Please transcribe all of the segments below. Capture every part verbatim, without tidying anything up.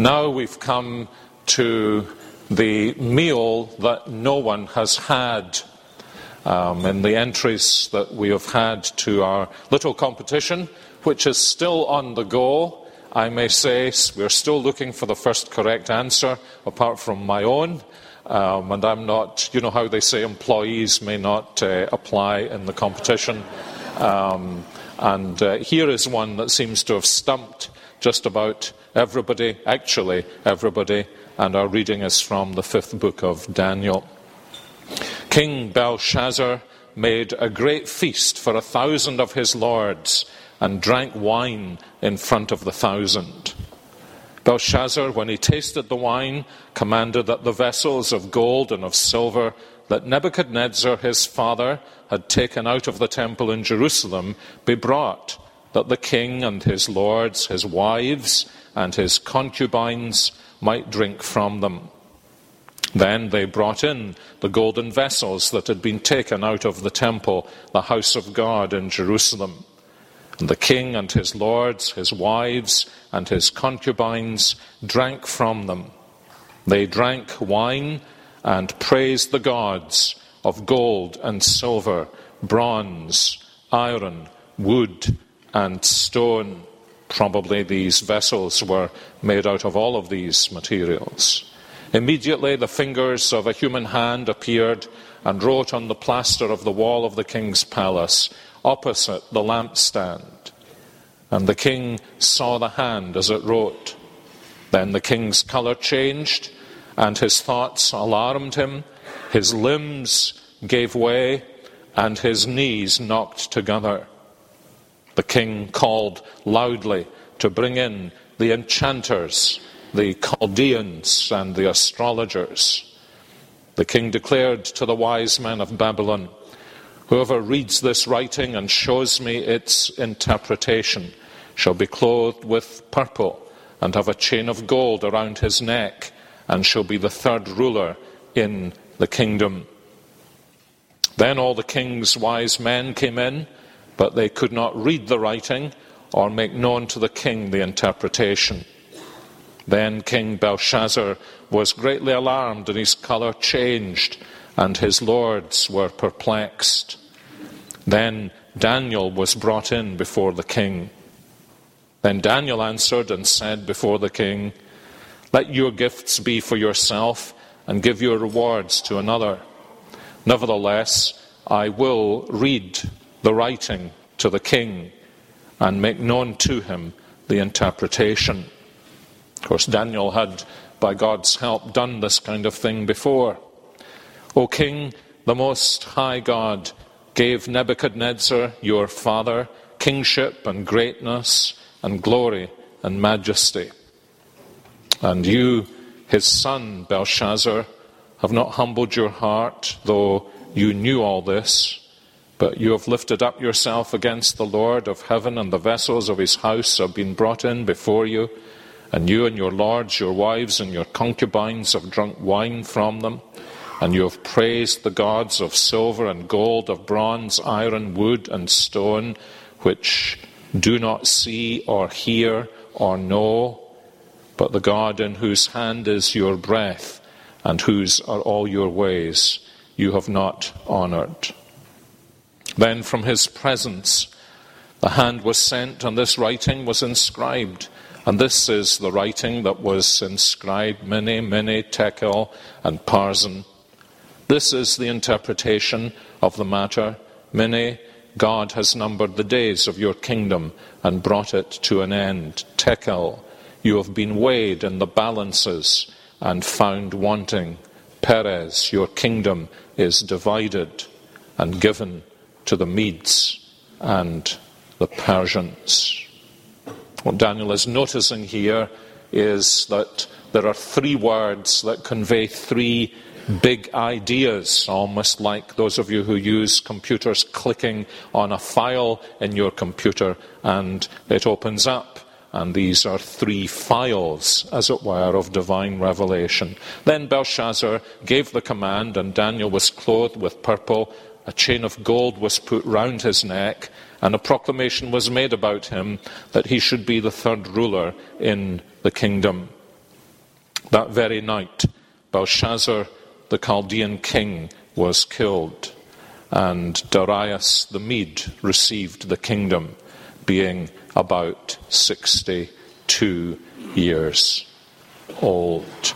Now we've come to the meal that no one has had. Um, in the entries that we have had to our little competition, which is still on the go, I may say, we're still looking for the first correct answer, apart from my own. Um, and I'm not, you know how they say employees may not uh, apply in the competition. Um, and uh, here is one that seems to have stumped just about everybody, actually everybody, and our reading is from the fifth book of Daniel. King Belshazzar made a great feast for a thousand of his lords and drank wine in front of the thousand. Belshazzar, when he tasted the wine, commanded that the vessels of gold and of silver that Nebuchadnezzar his father had taken out of the temple in Jerusalem be brought, that the king and his lords, his wives, and his concubines might drink from them. Then they brought in the golden vessels that had been taken out of the temple, the house of God in Jerusalem. And the king and his lords, his wives, and his concubines drank from them. They drank wine and praised the gods of gold and silver, bronze, iron, wood, and stone. Probably these vessels were made out of all of these materials. Immediately the fingers of a human hand appeared and wrote on the plaster of the wall of the king's palace, opposite the lampstand. And the king saw the hand as it wrote. Then the king's colour changed, and his thoughts alarmed him. His limbs gave way, and his knees knocked together. The king called loudly to bring in the enchanters, the Chaldeans, and the astrologers. The king declared to the wise men of Babylon, "Whoever reads this writing and shows me its interpretation shall be clothed with purple and have a chain of gold around his neck, and shall be the third ruler in the kingdom." Then all the king's wise men came in, but they could not read the writing or make known to the king the interpretation. Then King Belshazzar was greatly alarmed, and his colour changed, and his lords were perplexed. Then Daniel was brought in before the king. Then Daniel answered and said before the king, "Let your gifts be for yourself, and give your rewards to another. Nevertheless, I will read the writing to the king, and make known to him the interpretation." Of course, Daniel had, by God's help, done this kind of thing before. "O king, the Most High God gave Nebuchadnezzar, your father, kingship and greatness and glory and majesty. And you, his son Belshazzar, have not humbled your heart, though you knew all this, but you have lifted up yourself against the Lord of heaven, and the vessels of his house have been brought in before you, and you and your lords, your wives, and your concubines have drunk wine from them, and you have praised the gods of silver and gold, of bronze, iron, wood, and stone, which do not see or hear or know, but the God in whose hand is your breath, and whose are all your ways, you have not honoured." Then from his presence the hand was sent, and this writing was inscribed. And this is the writing that was inscribed, Mene, Mene, Tekel, and Parsin. This is the interpretation of the matter. Mene, God has numbered the days of your kingdom and brought it to an end. Tekel, you have been weighed in the balances and found wanting. Peres, your kingdom is divided and given to the Medes and the Persians. What Daniel is noticing here is that there are three words that convey three big ideas, almost like those of you who use computers clicking on a file in your computer and it opens up. And these are three files, as it were, of divine revelation. Then Belshazzar gave the command, and Daniel was clothed with purple. A chain of gold was put round his neck, and a proclamation was made about him that he should be the third ruler in the kingdom. That very night, Belshazzar, the Chaldean king, was killed, and Darius the Mede received the kingdom, being about sixty-two years old.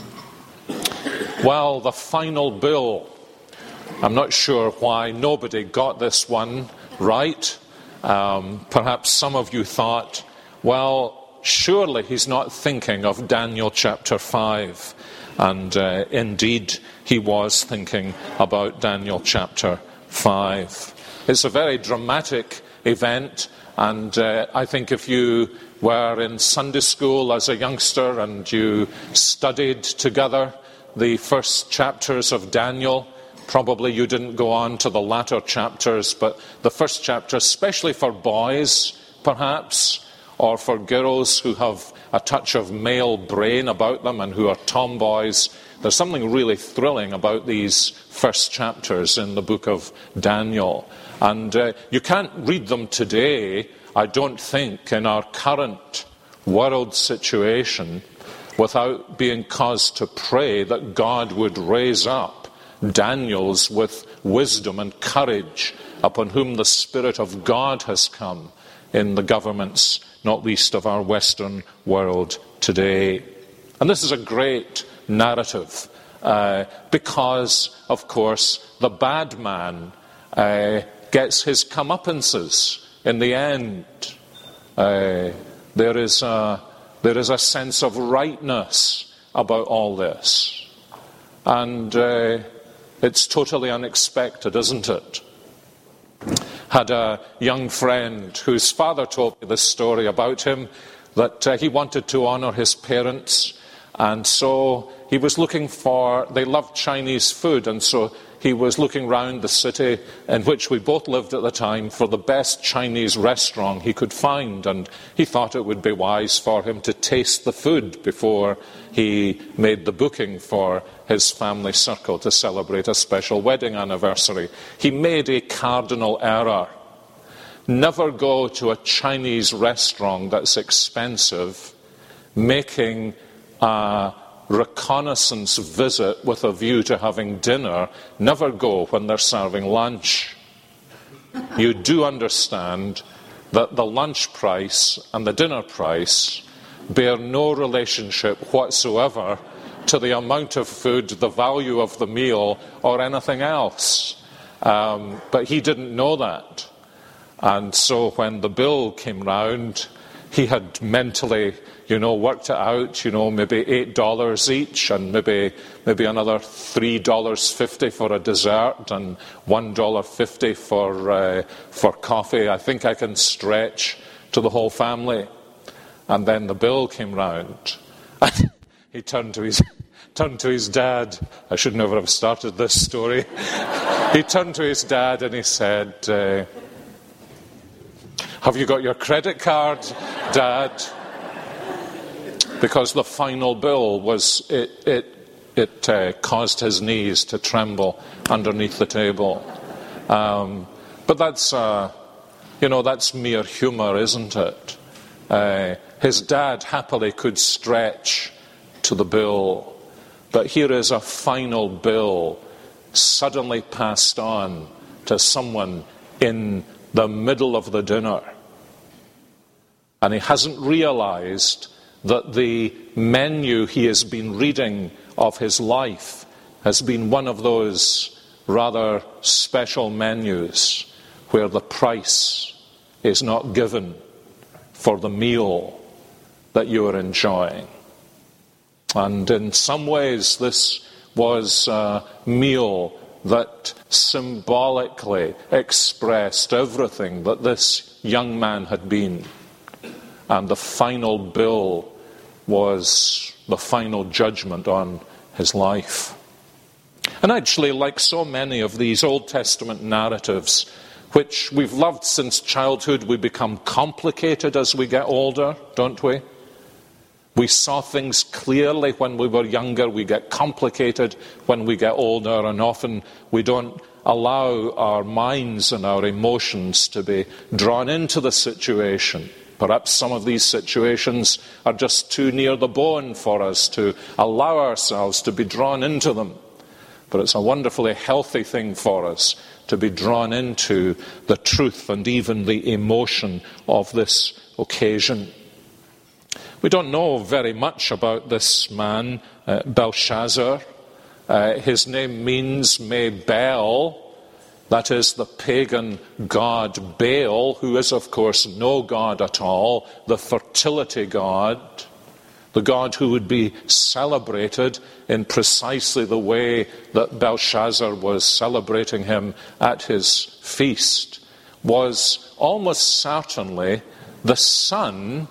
Well, the final bill. I'm not sure why nobody got this one right. Um, perhaps some of you thought, well, surely he's not thinking of Daniel chapter five. And uh, indeed, he was thinking about Daniel chapter five. It's a very dramatic event, and uh, I think if you were in Sunday school as a youngster and you studied together the first chapters of Daniel, probably you didn't go on to the latter chapters, but the first chapter, especially for boys, perhaps, or for girls who have a touch of male brain about them and who are tomboys, there's something really thrilling about these first chapters in the book of Daniel. And uh, you can't read them today, I don't think, in our current world situation, without being caused to pray that God would raise up Daniels with wisdom and courage, upon whom the Spirit of God has come in the governments, not least of our Western world today. And this is a great narrative, uh, because, of course, the bad man uh, gets his comeuppances in the end. Uh, there is a, there is a sense of rightness about all this. And uh, it's totally unexpected, isn't it? Had a young friend whose father told me this story about him, that uh, he wanted to honour his parents, and so he was looking for, they loved Chinese food, and so he was looking round the city in which we both lived at the time for the best Chinese restaurant he could find, and he thought it would be wise for him to taste the food before he made the booking for his family circle to celebrate a special wedding anniversary. He made a cardinal error. Never go to a Chinese restaurant that's expensive, making a reconnaissance visit with a view to having dinner. Never go when they're serving lunch. You do understand that the lunch price and the dinner price bear no relationship whatsoever to the amount of food, the value of the meal, or anything else. Um, but he didn't know that. And so when the bill came round, he had mentally, you know, worked it out, you know, maybe eight dollars each, and maybe maybe another three dollars fifty for a dessert, and one dollar fifty for uh, for coffee. I think I can stretch to the whole family. And then the bill came round. And he turned to his turned to his dad. I should never have started this story. He turned to his dad and he said, uh, "Have you got your credit card, Dad?" Because the final bill was, it it, it uh, caused his knees to tremble underneath the table. Um, but that's, uh, you know, that's mere humour, isn't it? Uh, his dad happily could stretch to the bill. But here is a final bill suddenly passed on to someone in the middle of the dinner. And he hasn't realized that the menu he has been reading of his life has been one of those rather special menus where the price is not given for the meal that you are enjoying. And in some ways this was a meal that symbolically expressed everything that this young man had been. And the final bill was the final judgment on his life. And actually, like so many of these Old Testament narratives, which we've loved since childhood, we become complicated as we get older, don't we? We saw things clearly when we were younger, we get complicated when we get older, and often we don't allow our minds and our emotions to be drawn into the situation. Perhaps some of these situations are just too near the bone for us to allow ourselves to be drawn into them. But it's a wonderfully healthy thing for us to be drawn into the truth and even the emotion of this occasion. We don't know very much about this man, uh, Belshazzar. Uh, his name means may Bel. That is the pagan god Baal, who is, of course, no god at all, the fertility god, the god who would be celebrated in precisely the way that Belshazzar was celebrating him at his feast, was almost certainly the son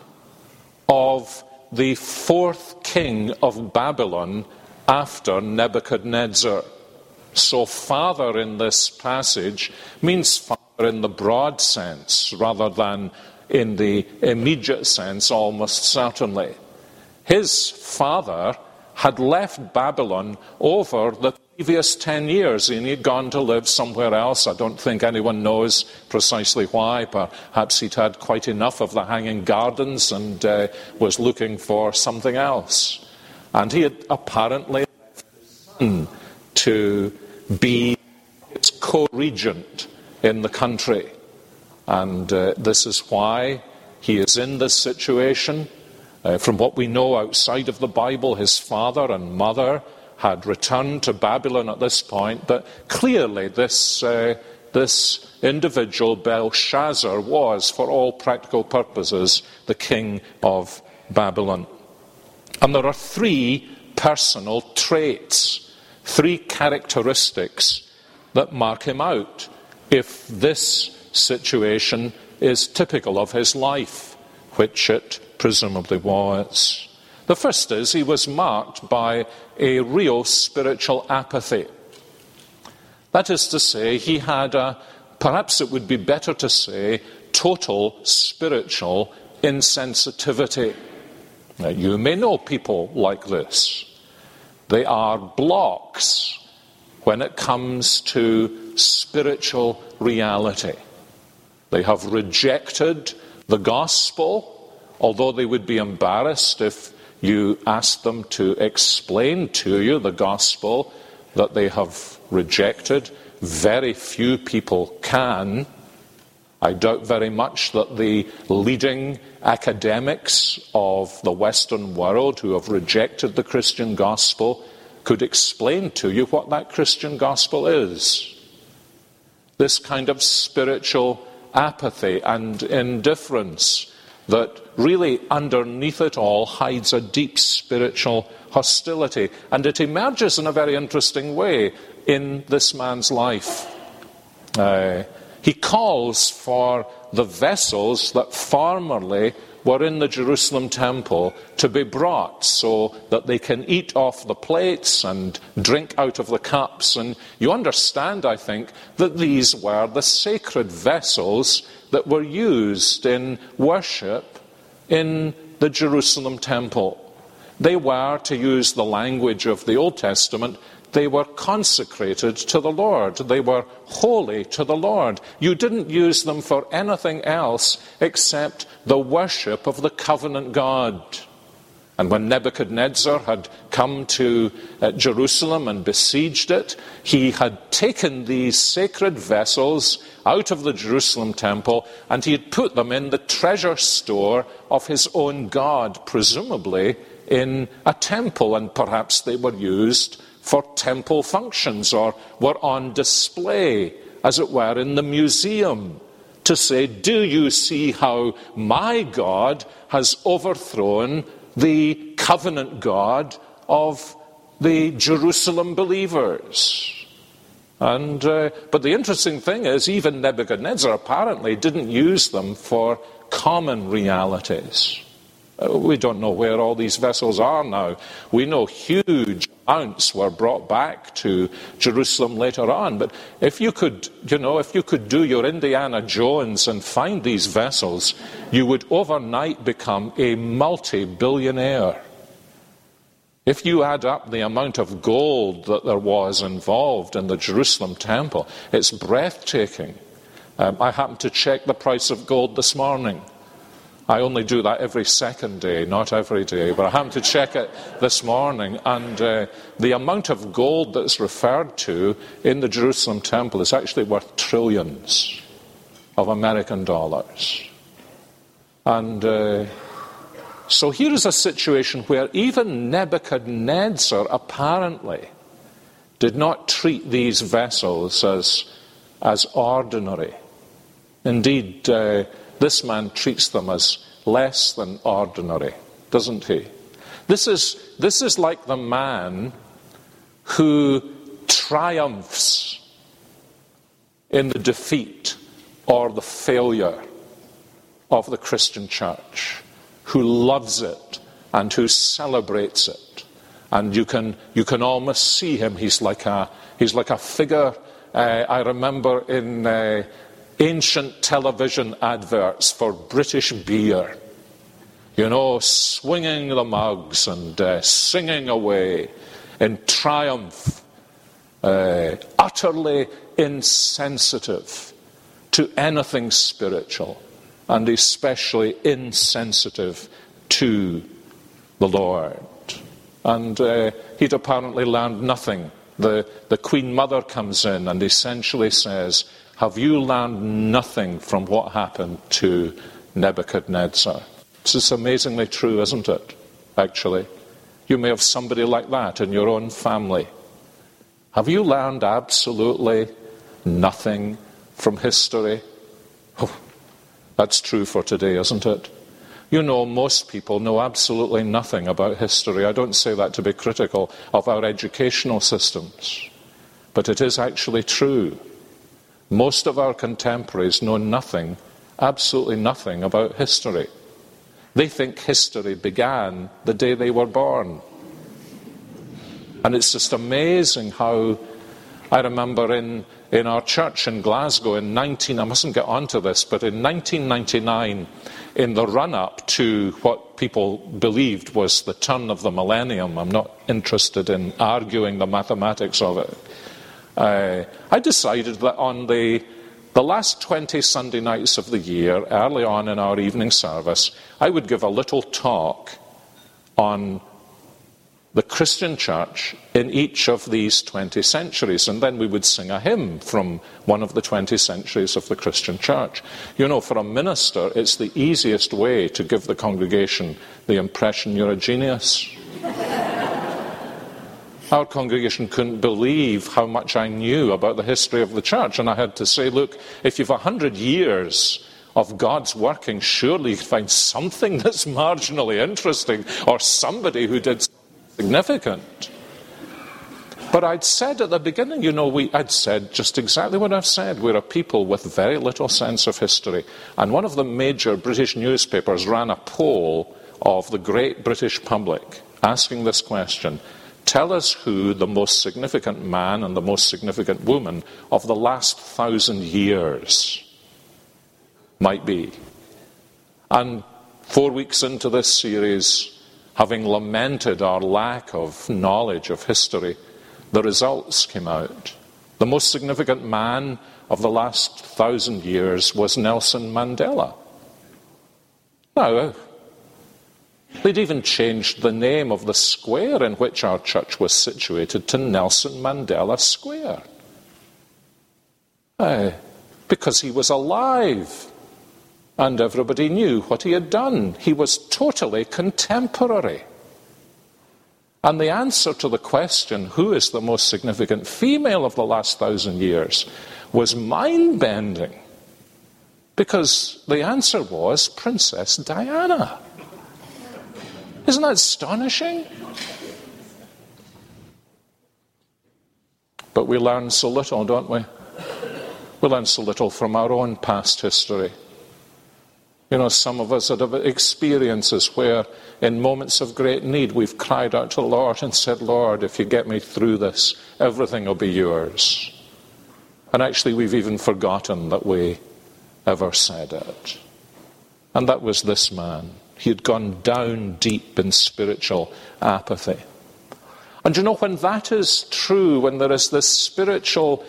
of the fourth king of Babylon after Nebuchadnezzar. So father in this passage means father in the broad sense rather than in the immediate sense, almost certainly. His father had left Babylon over the previous ten years and he'd gone to live somewhere else. I don't think anyone knows precisely why. Perhaps he'd had quite enough of the hanging gardens and uh, was looking for something else. And he had apparently left his son to be its co-regent in the country. And uh, this is why he is in this situation. Uh, from what we know outside of the Bible, his father and mother had returned to Babylon at this point, but clearly this, uh, this individual, Belshazzar, was, for all practical purposes, the king of Babylon. And there are three personal traits, three characteristics that mark him out if this situation is typical of his life, which it presumably was. The first is he was marked by a real spiritual apathy. That is to say, he had a, perhaps it would be better to say, total spiritual insensitivity. Now, you may know people like this. They are blocks when it comes to spiritual reality. They have rejected the gospel, although they would be embarrassed if you asked them to explain to you the gospel that they have rejected. Very few people can. I doubt very much that the leading academics of the Western world who have rejected the Christian gospel could explain to you what that Christian gospel is. This kind of spiritual apathy and indifference that really underneath it all hides a deep spiritual hostility. And it emerges in a very interesting way in this man's life. Uh, he calls for the vessels that formerly were in the Jerusalem temple to be brought so that they can eat off the plates and drink out of the cups. And you understand, I think, that these were the sacred vessels that were used in worship in the Jerusalem temple. They were, to use the language of the Old Testament, they were consecrated to the Lord. They were holy to the Lord. You didn't use them for anything else except the worship of the covenant God. And when Nebuchadnezzar had come to uh, Jerusalem and besieged it, he had taken these sacred vessels out of the Jerusalem temple and he had put them in the treasure store of his own God, presumably in a temple, and perhaps they were used for temple functions or were on display, as it were, in the museum to say, do you see how my God has overthrown the covenant God of the Jerusalem believers? And uh, but the interesting thing is, even Nebuchadnezzar apparently didn't use them for common realities. Uh, we don't know where all these vessels are now. We know huge amounts were brought back to Jerusalem later on. But if you could, you know, if you could do your Indiana Jones and find these vessels, you would overnight become a multi-billionaire. If you add up the amount of gold that there was involved in the Jerusalem temple, it's breathtaking. Um, I happened to check the price of gold this morning. I only do that every second day, not every day, but I happened to check it this morning, and uh, the amount of gold that's referred to in the Jerusalem temple is actually worth trillions of American dollars. And uh, so here is a situation where even Nebuchadnezzar apparently did not treat these vessels as, as ordinary. Indeed, uh, this man treats them as less than ordinary, doesn't he? This is, this is like the man who triumphs in the defeat or the failure of the Christian church, who loves it and who celebrates it. And you can you can almost see him. He's like a he's like a figure. Uh, I remember in uh, ancient television adverts for British beer, you know, swinging the mugs and uh, singing away in triumph, uh, utterly insensitive to anything spiritual, and especially insensitive to the Lord. And uh, he'd apparently learned nothing. The, the Queen Mother comes in and essentially says, have you learned nothing from what happened to Nebuchadnezzar? This is amazingly true, isn't it, actually? You may have somebody like that in your own family. Have you learned absolutely nothing from history? Oh, that's true for today, isn't it? You know, most people know absolutely nothing about history. I don't say that to be critical of our educational systems, but it is actually true. Most of our contemporaries know nothing, absolutely nothing about history. They think history began the day they were born. And it's just amazing how, I remember in, in our church in Glasgow in nineteen, I mustn't get onto this, but in nineteen ninety-nine, in the run-up to what people believed was the turn of the millennium, I'm not interested in arguing the mathematics of it, uh, I decided that on the, the last twenty Sunday nights of the year, early on in our evening service, I would give a little talk on the Christian church in each of these twenty centuries, and then we would sing a hymn from one of the twenty centuries of the Christian church. You know, for a minister, it's the easiest way to give the congregation the impression you're a genius. Our congregation couldn't believe how much I knew about the history of the church, and I had to say, look, if you've a hundred years of God's working, surely you find something that's marginally interesting, or somebody who did significant. But I'd said at the beginning, you know, we, I'd said just exactly what I've said. We're a people with very little sense of history. And one of the major British newspapers ran a poll of the great British public asking this question: tell us who the most significant man and the most significant woman of the last thousand years might be. And four weeks into this series, having lamented our lack of knowledge of history, the results came out. The most significant man of the last thousand years was Nelson Mandela. Now, they'd even changed the name of the square in which our church was situated to Nelson Mandela Square. Uh, because he was alive. And everybody knew what he had done. He was totally contemporary. And the answer to the question, who is the most significant female of the last thousand years, was mind-bending. Because the answer was Princess Diana. Isn't that astonishing? But we learn so little, don't we? We learn so little from our own past history. You know, some of us have experiences where in moments of great need we've cried out to the Lord and said, Lord, if you get me through this, everything will be yours. And actually we've even forgotten that we ever said it. And that was this man. He had gone down deep in spiritual apathy. And you know, when that is true, when there is this spiritual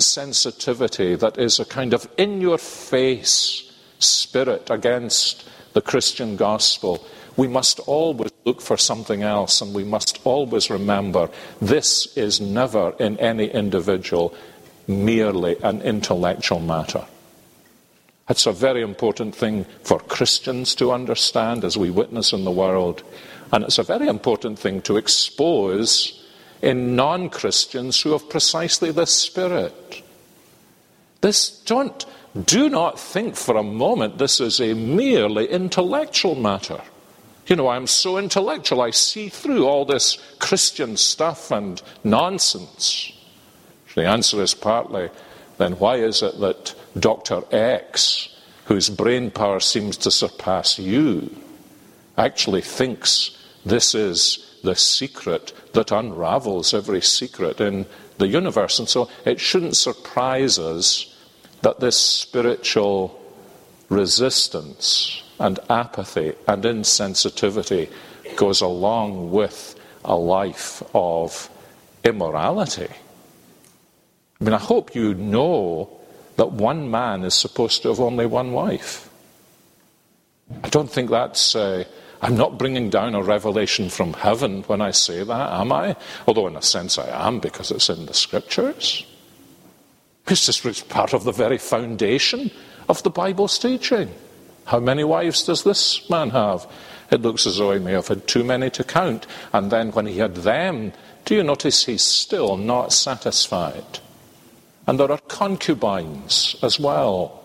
insensitivity that is a kind of in-your-face spirit against the Christian gospel, we must always look for something else, and we must always remember this is never in any individual merely an intellectual matter. It's a very important thing for Christians to understand as we witness in the world, and it's a very important thing to expose in non-Christians who have precisely this spirit. This, don't, do not think for a moment this is a merely intellectual matter. You know, I'm so intellectual, I see through all this Christian stuff and nonsense. The answer is partly, then why is it that Doctor X, whose brain power seems to surpass you, actually thinks this is the secret that unravels every secret in the universe? And so it shouldn't surprise us that this spiritual resistance and apathy and insensitivity goes along with a life of immorality. I mean, I hope you know that one man is supposed to have only one wife. I don't think that's... Uh, I'm not bringing down a revelation from heaven when I say that, am I? Although in a sense I am, because it's in the Scriptures. It's just part of the very foundation of the Bible's teaching. How many wives does this man have? It looks as though he may have had too many to count. And then when he had them, do you notice he's still not satisfied? And there are concubines as well.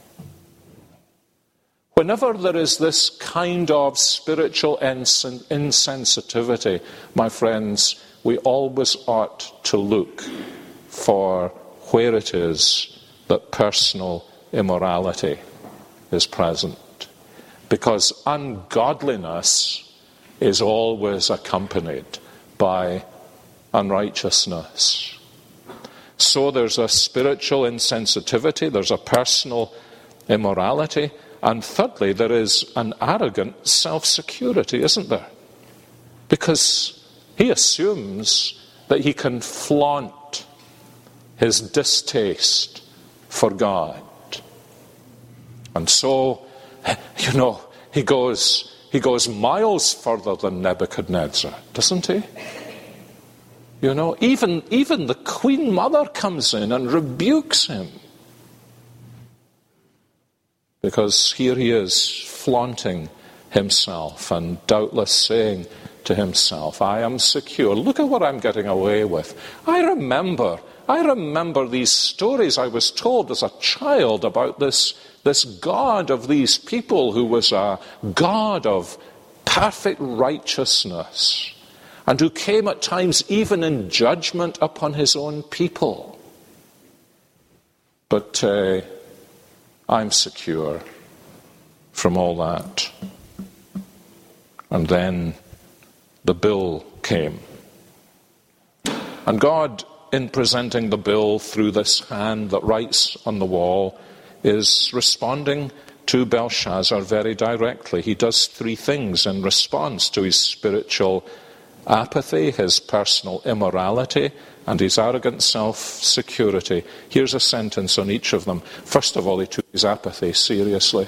Whenever there is this kind of spiritual ins- insensitivity, my friends, we always ought to look for where it is that personal immorality is present. Because ungodliness is always accompanied by unrighteousness. So there's a spiritual insensitivity, there's a personal immorality, and thirdly, there is an arrogant self-security, isn't there? Because he assumes that he can flaunt his distaste for God. And so, you know, he goes, he goes miles further than Nebuchadnezzar, doesn't he? You know, even, even the Queen Mother comes in and rebukes him. Because here he is flaunting himself and doubtless saying to himself, I am secure. Look at what I'm getting away with. I remember, I remember these stories I was told as a child about this, this God of these people who was a God of perfect righteousness and who came at times even in judgment upon his own people. But uh, I'm secure from all that. And then the bill came. And God, in presenting the bill through this hand that writes on the wall, is responding to Belshazzar very directly. He does three things in response to his spiritual apathy, his personal immorality, and his arrogant self-security. Here's a sentence on each of them. First of all, he took his apathy seriously.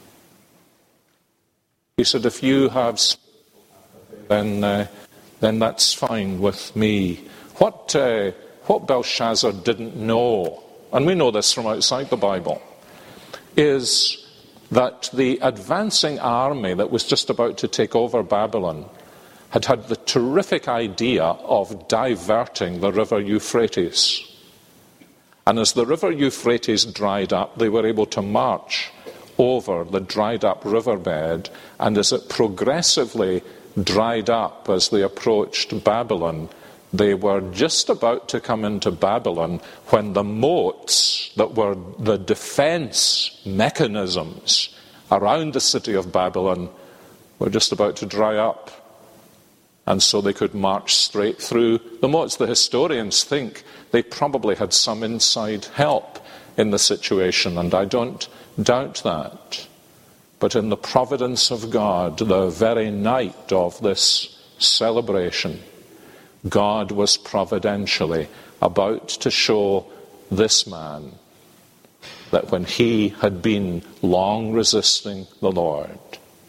He said, if you have then uh, then that's fine with me. What, uh, what Belshazzar didn't know, and we know this from outside the Bible, is that the advancing army that was just about to take over Babylon had had the terrific idea of diverting the river Euphrates. And as the river Euphrates dried up, they were able to march over the dried up riverbed, and as it progressively dried up as they approached Babylon, they were just about to come into Babylon when the moats that were the defense mechanisms around the city of Babylon were just about to dry up. And so they could march straight through the moats. The historians think they probably had some inside help in the situation, and I don't doubt that. But in the providence of God, the very night of this celebration, God was providentially about to show this man that when he had been long resisting the Lord,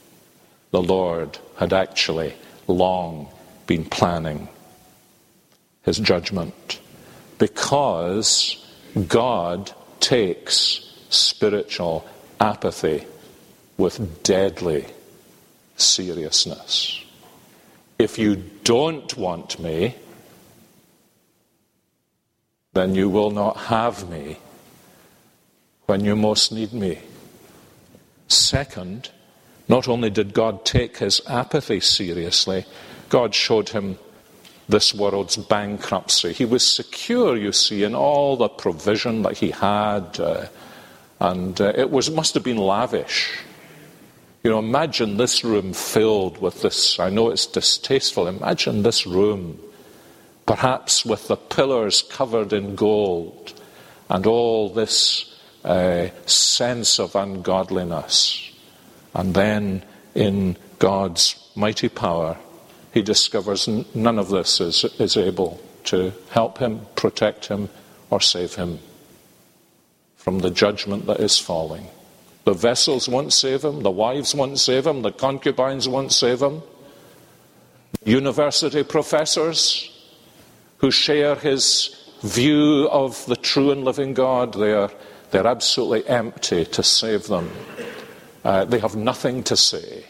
the Lord had actually long been planning his judgment, because God takes spiritual apathy with deadly seriousness. If you don't want me, then you will not have me when you most need me. Second, not only did God take his apathy seriously, God showed him this world's bankruptcy. He was secure, you see, in all the provision that he had, uh, and uh, it was must have been lavish. You know, imagine this room filled with this. I know it's distasteful. Imagine this room, perhaps with the pillars covered in gold, and all this uh, sense of ungodliness. And then, in God's mighty power, he discovers n- none of this is, is able to help him, protect him, or save him from the judgment that is falling. The vessels won't save him, the wives won't save him, the concubines won't save him. University professors who share his view of the true and living God, they're, they're absolutely empty to save them. Uh, they have nothing to say.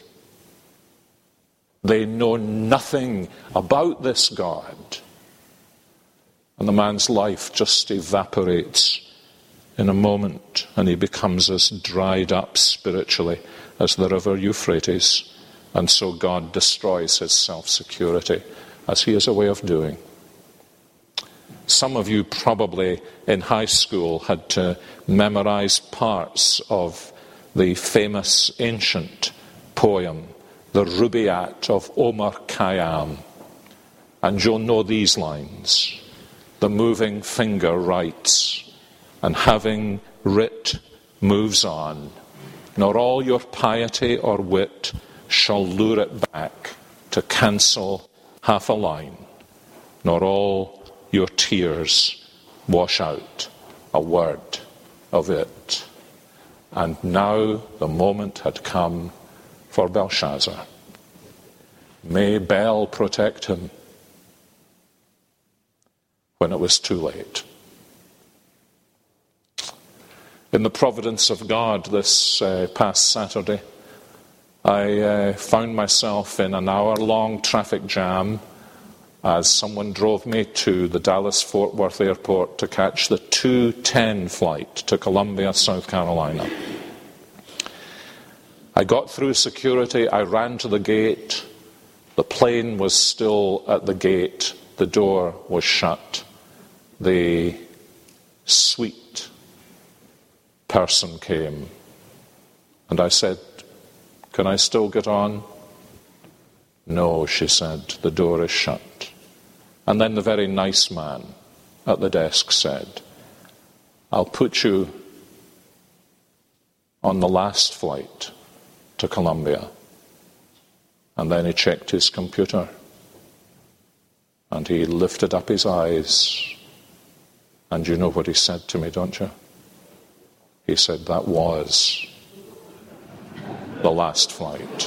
They know nothing about this God. And the man's life just evaporates in a moment, and he becomes as dried up spiritually as the river Euphrates. And so God destroys his self-security, as he has a way of doing. Some of you probably in high school had to memorize parts of the famous ancient poem, the Rubaiyat of Omar Khayyam. And you'll know these lines. The moving finger writes, and having writ moves on, nor all your piety or wit shall lure it back to cancel half a line, nor all your tears wash out a word of it. And now the moment had come for Belshazzar. May Bel protect him when it was too late. In the providence of God, this uh, past Saturday, I uh, found myself in an hour-long traffic jam as someone drove me to the Dallas-Fort Worth airport to catch the two ten flight to Columbia, South Carolina. I got through security, I ran to the gate. The plane was still at the gate. The door was shut. The sweet person came, and I said, "Can I still get on?" "No," she said, "the door is shut." And then the very nice man at the desk said, "I'll put you on the last flight to Columbia." And then he checked his computer, and he lifted up his eyes, and you know what he said to me, don't you? He said, "That was the last flight."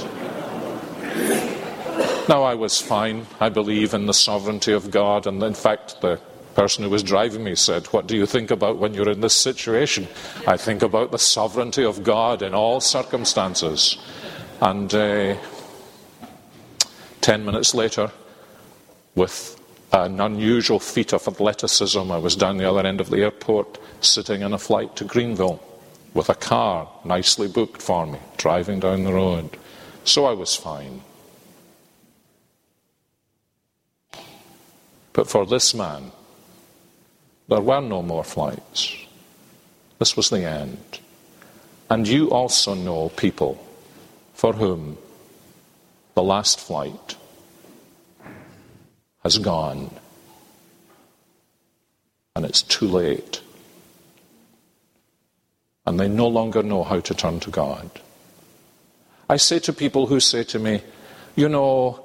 Now, I was fine. I believe in the sovereignty of God. And in fact, the person who was driving me said, "What do you think about when you're in this situation?" "I think about the sovereignty of God in all circumstances." And uh, ten minutes later, with an unusual feat of athleticism, I was down the other end of the airport, sitting in a flight to Greenville, with a car nicely booked for me, driving down the road. So I was fine. But for this man, there were no more flights. This was the end. And you also know people for whom the last flight has gone, and it's too late. And they no longer know how to turn to God. I say to people who say to me, "You know,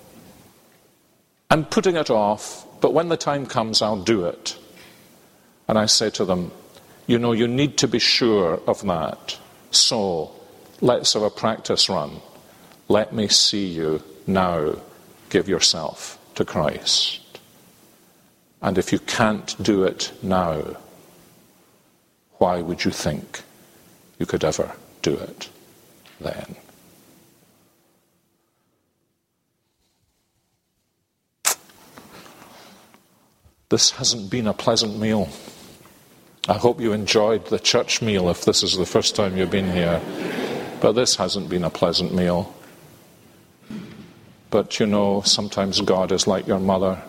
I'm putting it off, but when the time comes, I'll do it." And I say to them, "You know, you need to be sure of that. So let's have a practice run. let me see you now give yourself to Christ. And if you can't do it now, why would you think you could ever do it then? This hasn't been a pleasant meal. I hope you enjoyed the church meal if this is the first time you've been here. But this hasn't been a pleasant meal. But you know, sometimes God is like your mother.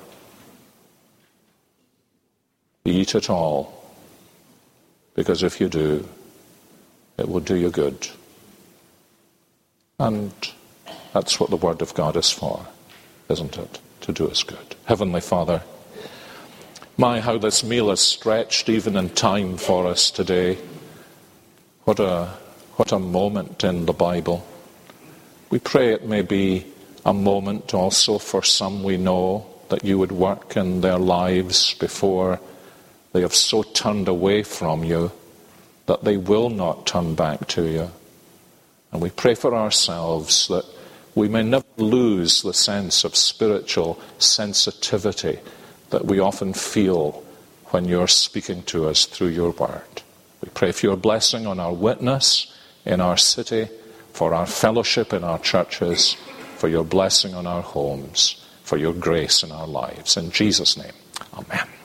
You eat it all, because if you do, it will do you good. And that's what the Word of God is for, isn't it? To do us good. Heavenly Father, my, how this meal is stretched even in time for us today. What a, what a moment in the Bible. We pray it may be a moment also for some we know that you would work in their lives before they have so turned away from you that they will not turn back to you. And we pray for ourselves that we may never lose the sense of spiritual sensitivity that we often feel when you're speaking to us through your word. We pray for your blessing on our witness in our city, for our fellowship in our churches, for your blessing on our homes, for your grace in our lives. In Jesus' name, amen.